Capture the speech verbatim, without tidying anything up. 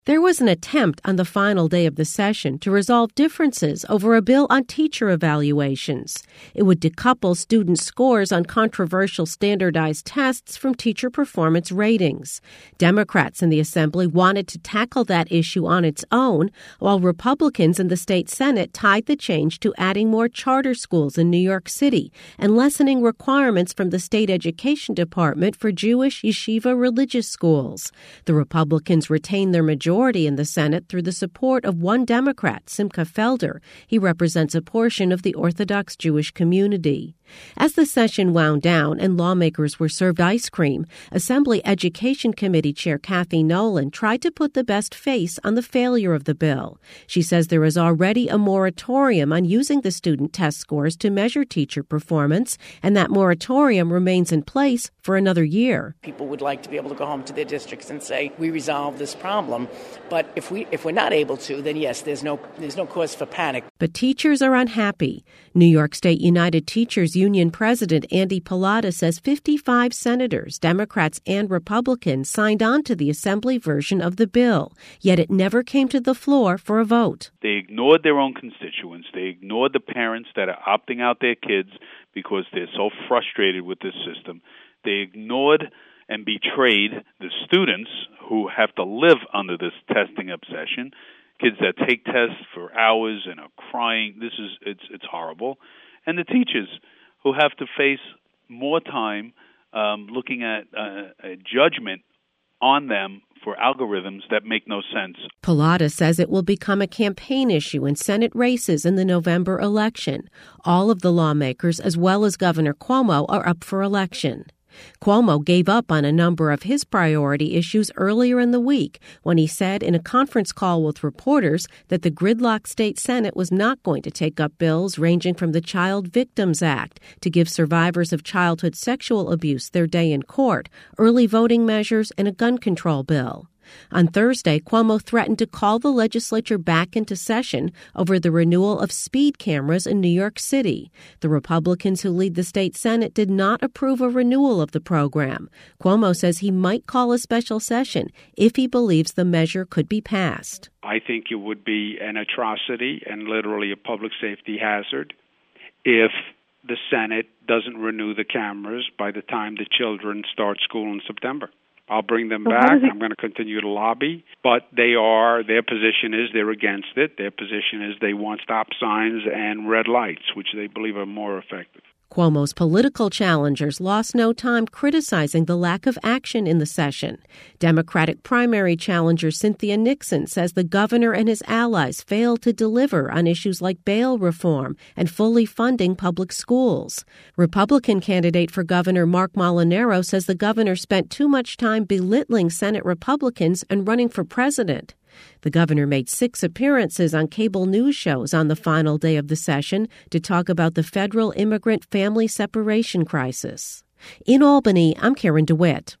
There was an attempt on the final day of the session to resolve differences over a bill on teacher evaluations. It would decouple student scores on controversial standardized tests from teacher performance ratings. Democrats in the Assembly wanted to tackle that issue on its own, while Republicans in the state Senate tied the change to adding more charter schools in New York City and lessening requirements from the state education department for Jewish yeshiva religious schools. The Republicans retained their majority Majority in the Senate through the support of one Democrat, Simcha Felder. He represents a portion of the Orthodox Jewish community. As the session wound down and lawmakers were served ice cream, Assembly Education Committee Chair Kathy Nolan tried to put the best face on the failure of the bill. She says there is already a moratorium on using the student test scores to measure teacher performance, and that moratorium remains in place for another year. People would like to be able to go home to their districts and say, we resolved this problem. But if we if we're not able to, then yes, there's no there's no cause for panic. But teachers are unhappy. New York State United Teachers Union President Andy Pallotta says fifty-five senators, Democrats and Republicans, signed on to the Assembly version of the bill, yet it never came to the floor for a vote. They ignored their own constituents. They ignored the parents that are opting out their kids because they're so frustrated with this system. They ignored and betrayed the students who have to live under this testing obsession, kids that take tests for hours and are crying. This is it's it's horrible. And the teachers who have to face more time um, looking at uh, a judgment on them for algorithms that make no sense. Pallotta says it will become a campaign issue in Senate races in the November election. All of the lawmakers, as well as Governor Cuomo, are up for election. Cuomo gave up on a number of his priority issues earlier in the week when he said in a conference call with reporters that the gridlocked state Senate was not going to take up bills ranging from the Child Victims Act to give survivors of childhood sexual abuse their day in court, early voting measures, and a gun control bill. On Thursday, Cuomo threatened to call the legislature back into session over the renewal of speed cameras in New York City. The Republicans who lead the state Senate did not approve a renewal of the program. Cuomo says he might call a special session if he believes the measure could be passed. I think it would be an atrocity and literally a public safety hazard if the Senate doesn't renew the cameras by the time the children start school in September. I'll bring them so back. It... I'm going to continue to lobby. But they are, their position is they're against it. Their position is they want stop signs and red lights, which they believe are more effective. Cuomo's political challengers lost no time criticizing the lack of action in the session. Democratic primary challenger Cynthia Nixon says the governor and his allies failed to deliver on issues like bail reform and fully funding public schools. Republican candidate for governor Mark Molinaro says the governor spent too much time belittling Senate Republicans and running for president. The governor made six appearances on cable news shows on the final day of the session to talk about the federal immigrant family separation crisis. In Albany, I'm Karen DeWitt.